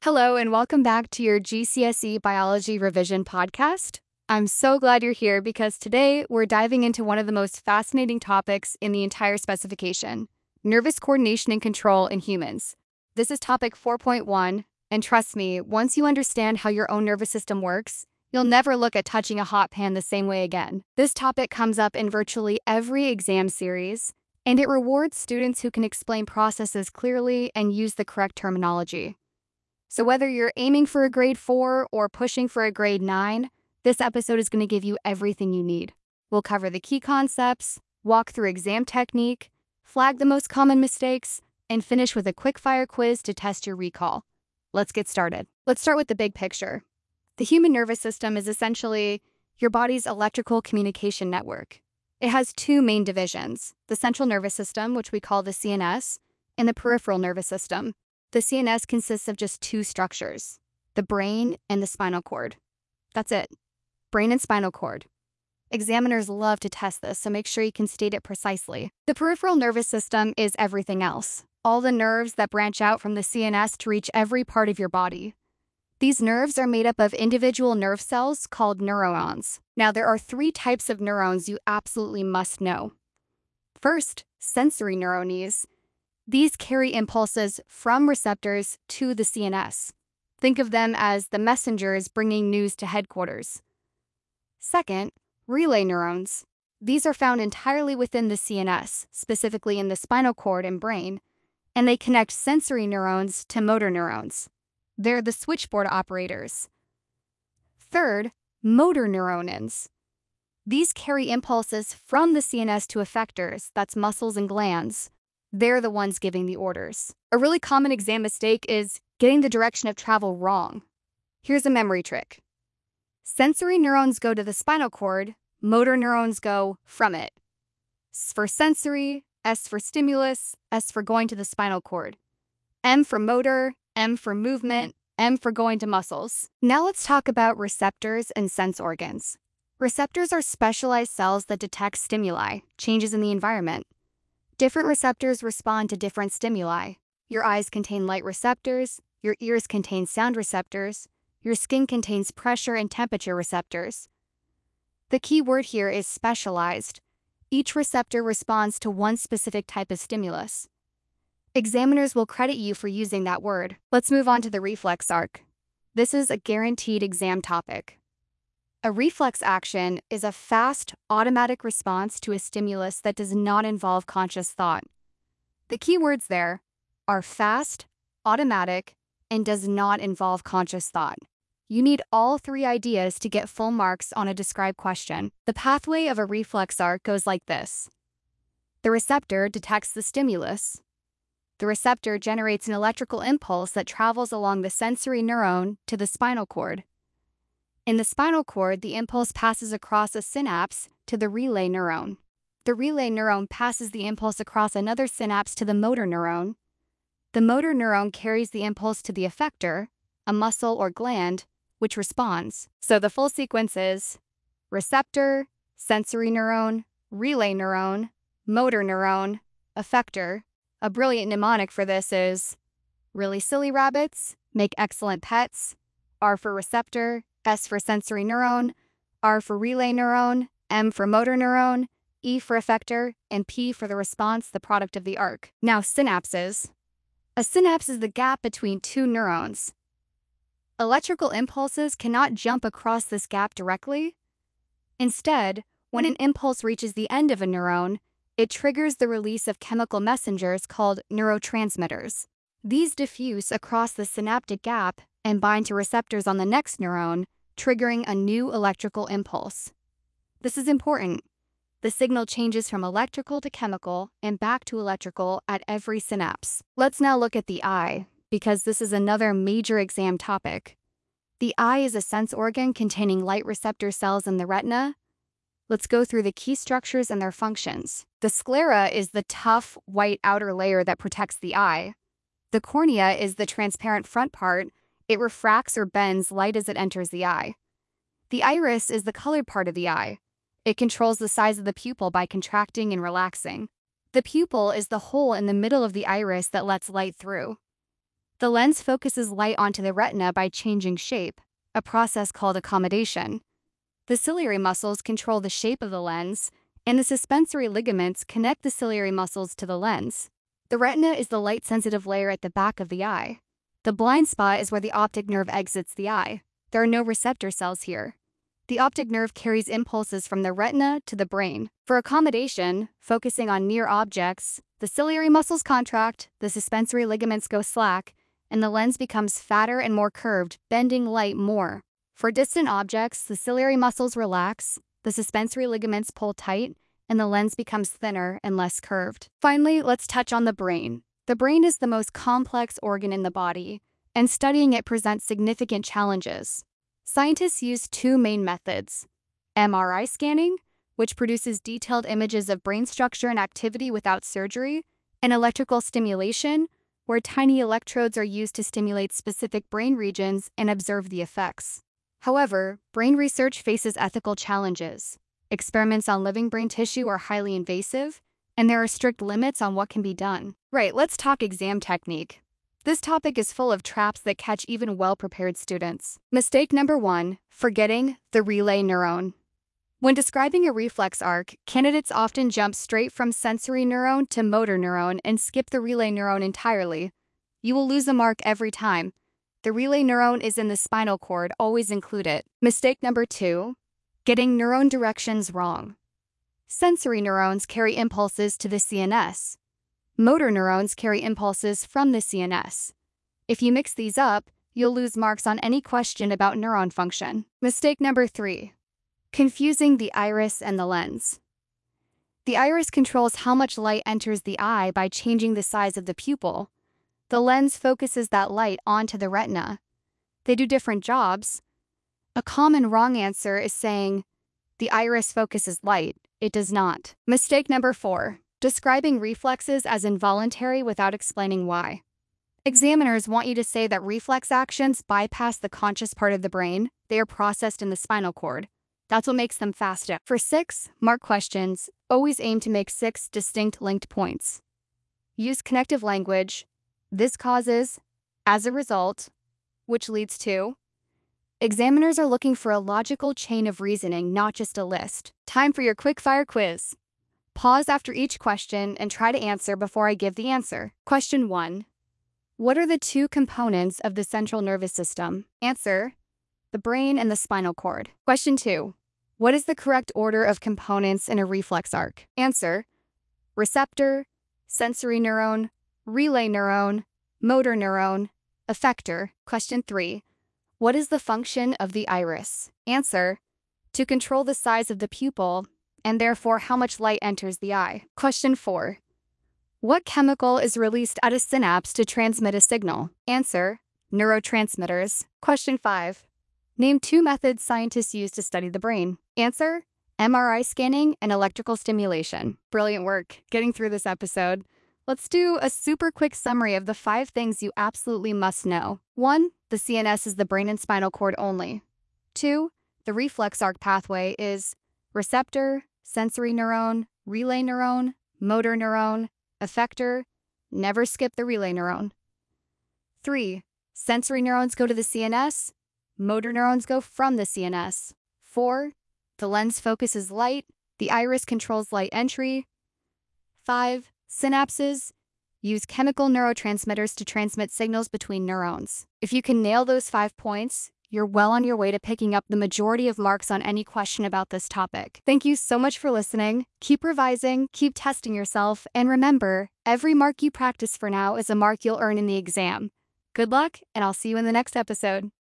Hello, and welcome back to your GCSE Biology Revision podcast. I'm so glad you're here because today we're diving into one of the most fascinating topics in the entire specification: nervous coordination and control in humans. This is topic 4.1, and trust me, once you understand how your own nervous system works, you'll never look at touching a hot pan the same way again. This topic comes up in virtually every exam series, and it rewards students who can explain processes clearly and use the correct terminology. So whether you're aiming for a grade 4 or pushing for a grade 9, this episode is going to give you everything you need. We'll cover the key concepts, walk through exam technique, flag the most common mistakes, and finish with a quick-fire quiz to test your recall. Let's get started. Let's start with the big picture. The human nervous system is essentially your body's electrical communication network. It has two main divisions: the central nervous system, which we call the CNS, and the peripheral nervous system. The CNS consists of just two structures: the brain and the spinal cord. That's it. Brain and spinal cord. Examiners love to test this, so make sure you can state it precisely. The peripheral nervous system is everything else. All the nerves that branch out from the CNS to reach every part of your body. These nerves are made up of individual nerve cells called neurons. Now, there are three types of neurons you absolutely must know. First, sensory neurons. These carry impulses from receptors to the CNS. Think of them as the messengers bringing news to headquarters. Second, relay neurons. These are found entirely within the CNS, specifically in the spinal cord and brain, and they connect sensory neurons to motor neurons. They're the switchboard operators. Third, motor neurons. These carry impulses from the CNS to effectors, that's muscles and glands. They're the ones giving the orders. A really common exam mistake is getting the direction of travel wrong. Here's a memory trick. Sensory neurons go to the spinal cord, motor neurons go from it. S for sensory, S for stimulus, S for going to the spinal cord. M for motor, M for movement, M for going to muscles. Now let's talk about receptors and sense organs. Receptors are specialized cells that detect stimuli, changes in the environment. Different receptors respond to different stimuli. Your eyes contain light receptors, your ears contain sound receptors, your skin contains pressure and temperature receptors. The key word here is specialized. Each receptor responds to one specific type of stimulus. Examiners will credit you for using that word. Let's move on to the reflex arc. This is a guaranteed exam topic. A reflex action is a fast, automatic response to a stimulus that does not involve conscious thought. The key words there are fast, automatic, and does not involve conscious thought. You need all three ideas to get full marks on a described question. The pathway of a reflex arc goes like this. The receptor detects the stimulus. The receptor generates an electrical impulse that travels along the sensory neuron to the spinal cord. In the spinal cord, the impulse passes across a synapse to the relay neuron. The relay neuron passes the impulse across another synapse to the motor neuron. The motor neuron carries the impulse to the effector, a muscle or gland, which responds. So the full sequence is receptor, sensory neuron, relay neuron, motor neuron, effector. A brilliant mnemonic for this is really silly rabbits make excellent pets. R for receptor, S for sensory neuron, R for relay neuron, M for motor neuron, E for effector, and P for the response, the product of the arc. Now, synapses. A synapse is the gap between two neurons. Electrical impulses cannot jump across this gap directly. Instead, when an impulse reaches the end of a neuron, it triggers the release of chemical messengers called neurotransmitters. These diffuse across the synaptic gap and bind to receptors on the next neuron, triggering a new electrical impulse. This is important. The signal changes from electrical to chemical and back to electrical at every synapse. Let's now look at the eye, because this is another major exam topic. The eye is a sense organ containing light receptor cells in the retina. Let's go through the key structures and their functions. The sclera is the tough, white outer layer that protects the eye. The cornea is the transparent front part. It refracts or bends light as it enters the eye. The iris is the colored part of the eye. It controls the size of the pupil by contracting and relaxing. The pupil is the hole in the middle of the iris that lets light through. The lens focuses light onto the retina by changing shape, a process called accommodation. The ciliary muscles control the shape of the lens, and the suspensory ligaments connect the ciliary muscles to the lens. The retina is the light-sensitive layer at the back of the eye. The blind spot is where the optic nerve exits the eye. There are no receptor cells here. The optic nerve carries impulses from the retina to the brain. For accommodation, focusing on near objects, the ciliary muscles contract, the suspensory ligaments go slack, and the lens becomes fatter and more curved, bending light more. For distant objects, the ciliary muscles relax, the suspensory ligaments pull tight, and the lens becomes thinner and less curved. Finally, let's touch on the brain. The brain is the most complex organ in the body, and studying it presents significant challenges. Scientists use two main methods: MRI scanning, which produces detailed images of brain structure and activity without surgery, and electrical stimulation, where tiny electrodes are used to stimulate specific brain regions and observe the effects. However, brain research faces ethical challenges. Experiments on living brain tissue are highly invasive, and there are strict limits on what can be done. Right, let's talk exam technique. This topic is full of traps that catch even well-prepared students. Mistake number 1, forgetting the relay neuron. When describing a reflex arc, candidates often jump straight from sensory neuron to motor neuron and skip the relay neuron entirely. You will lose a mark every time. The relay neuron is in the spinal cord, always include it. Mistake number 2, getting neuron directions wrong. Sensory neurons carry impulses to the CNS. Motor neurons carry impulses from the CNS. If you mix these up, you'll lose marks on any question about neuron function. Mistake number 3, confusing the iris and the lens. The iris controls how much light enters the eye by changing the size of the pupil. The lens focuses that light onto the retina. They do different jobs. A common wrong answer is saying, the iris focuses light. It does not. Mistake number 4, describing reflexes as involuntary without explaining why. Examiners want you to say that reflex actions bypass the conscious part of the brain. They are processed in the spinal cord. That's what makes them faster. For 6 mark questions, always aim to make 6 distinct linked points. Use connective language. This causes, as a result, which leads to. Examiners are looking for a logical chain of reasoning, not just a list. Time for your quick-fire quiz. Pause after each question and try to answer before I give the answer. Question 1. What are the 2 components of the central nervous system? Answer: the brain and the spinal cord. Question 2. What is the correct order of components in a reflex arc? Answer: receptor, sensory neuron, relay neuron, motor neuron, effector. Question 3. What is the function of the iris? Answer: to control the size of the pupil and therefore how much light enters the eye. Question 4. What chemical is released at a synapse to transmit a signal? Answer: neurotransmitters. Question 5. Name 2 methods scientists use to study the brain. Answer: MRI scanning and electrical stimulation. Brilliant work getting through this episode. Let's do a super quick summary of the 5 things you absolutely must know. 1. The CNS is the brain and spinal cord only. 2. The reflex arc pathway is receptor, sensory neuron, relay neuron, motor neuron, effector. Never skip the relay neuron. 3. Sensory neurons go to the CNS. Motor neurons go from the CNS. 4. The lens focuses light. The iris controls light entry. 5. Synapses use chemical neurotransmitters to transmit signals between neurons. If you can nail those 5 points, you're well on your way to picking up the majority of marks on any question about this topic. Thank you so much for listening. Keep revising, keep testing yourself, and remember, every mark you practice for now is a mark you'll earn in the exam. Good luck, and I'll see you in the next episode.